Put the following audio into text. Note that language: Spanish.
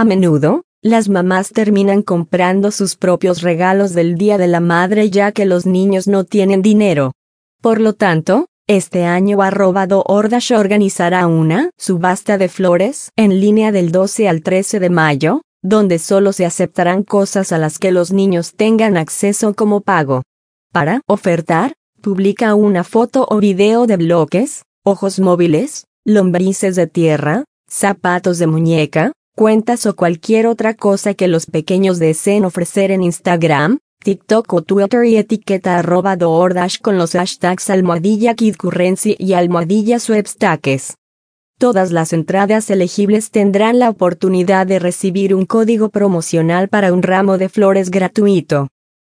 A menudo, las mamás terminan comprando sus propios regalos del Día de la Madre ya que los niños no tienen dinero. Por lo tanto, este año @DoorDash organizará una subasta de flores en línea del 12 al 13 de mayo, donde solo se aceptarán cosas a las que los niños tengan acceso como pago. Para ofertar, publica una foto o video de bloques, ojos móviles, lombrices de tierra, zapatos de muñeca, cuentas o cualquier otra cosa que los pequeños deseen ofrecer en Instagram, TikTok o Twitter y etiqueta @DoorDash con los hashtags #KidCurrency y #Sweepstakes. Todas las entradas elegibles tendrán la oportunidad de recibir un código promocional para un ramo de flores gratuito.